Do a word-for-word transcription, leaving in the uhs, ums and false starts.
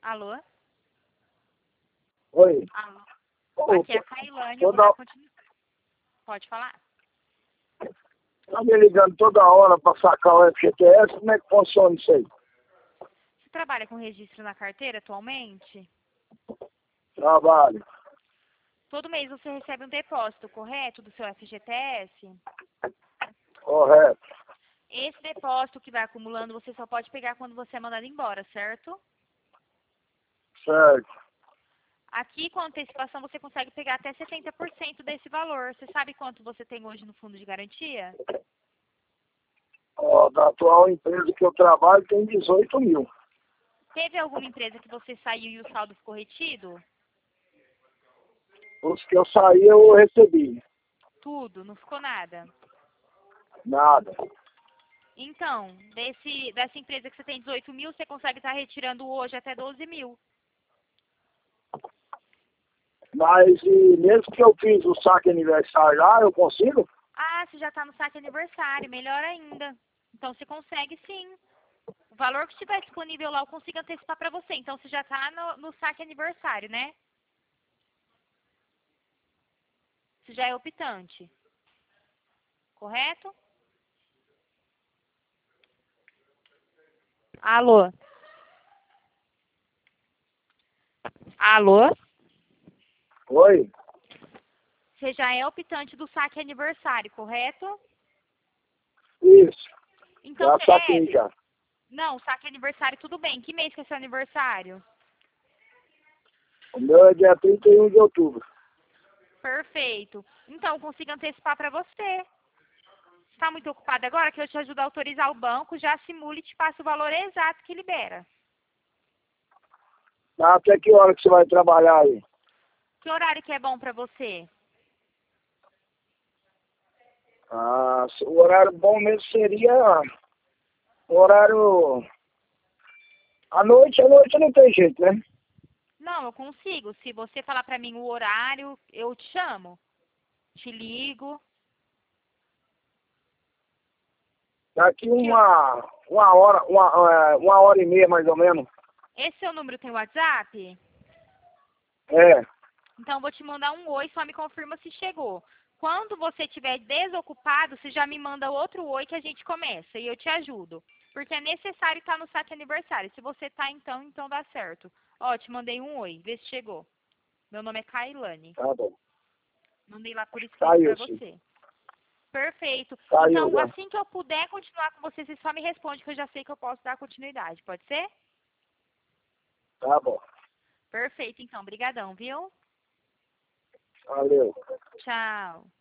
Alô? Oi. Alô? Ô, Aqui é a tô- Cailane, eu vou toda, dar continuidade. Pode falar? tá me ligando toda hora para sacar o F G T S, como é que funciona isso aí? Você trabalha com registro na carteira atualmente? Trabalho. Todo mês você recebe um depósito, correto, do seu F G T S? Correto. Esse depósito que vai acumulando, você só pode pegar quando você é mandado embora, certo? Certo. Aqui, com antecipação, você consegue pegar até setenta por cento desse valor. Você sabe quanto você tem hoje no fundo de garantia? Ó, da atual empresa que eu trabalho tem dezoito mil. Teve alguma empresa que você saiu e o saldo ficou retido? Os que eu saí eu recebi. Tudo, não ficou nada. Nada. Então, desse, dessa empresa que você tem dezoito mil, você consegue estar retirando hoje até doze mil. Mas e mesmo que eu fiz o saque aniversário lá, eu consigo? Ah, você já está no saque aniversário, melhor ainda. Então você consegue sim. O valor que estiver disponível lá eu consigo antecipar para você. Então você já está no, no saque aniversário, né? Você já é optante. Correto? Alô? Alô? Oi? Você já é optante do saque aniversário, correto? Isso. Então, Já você- saquei é, já. não, saque aniversário, tudo bem. Que mês que é seu aniversário? O meu é dia trinta e um de outubro. Perfeito. Então, eu consigo antecipar para você. Está muito ocupado agora que eu te ajudo a autorizar o banco, já simula e te passa o valor exato que libera. Até que hora que você vai trabalhar aí? Que horário que é bom para você? Ah, o horário bom mesmo seria o horário... À noite, à noite não tem jeito, né? Não, eu consigo. Se você falar para mim o horário, eu te chamo. Te ligo. Daqui Que- uma, uma hora, uma, é, uma hora e meia mais ou menos. Esse seu número tem WhatsApp? É, Então, eu vou te mandar um oi, só me confirma se chegou. Quando você estiver desocupado, você já me manda outro oi que a gente começa e eu te ajudo. Porque é necessário estar no saque aniversário. Se você tá, então, então dá certo. Ó, te mandei um oi, vê se chegou. Meu nome é Kailane. tá bom. Mandei lá por escrito Saiu pra sim. você. Perfeito. Saiu Então, já. assim que eu puder continuar com você, você só me responde que eu já sei que eu posso dar continuidade. Pode ser? Tá bom. Perfeito, então. Brigadão, viu? Valeu. Tchau.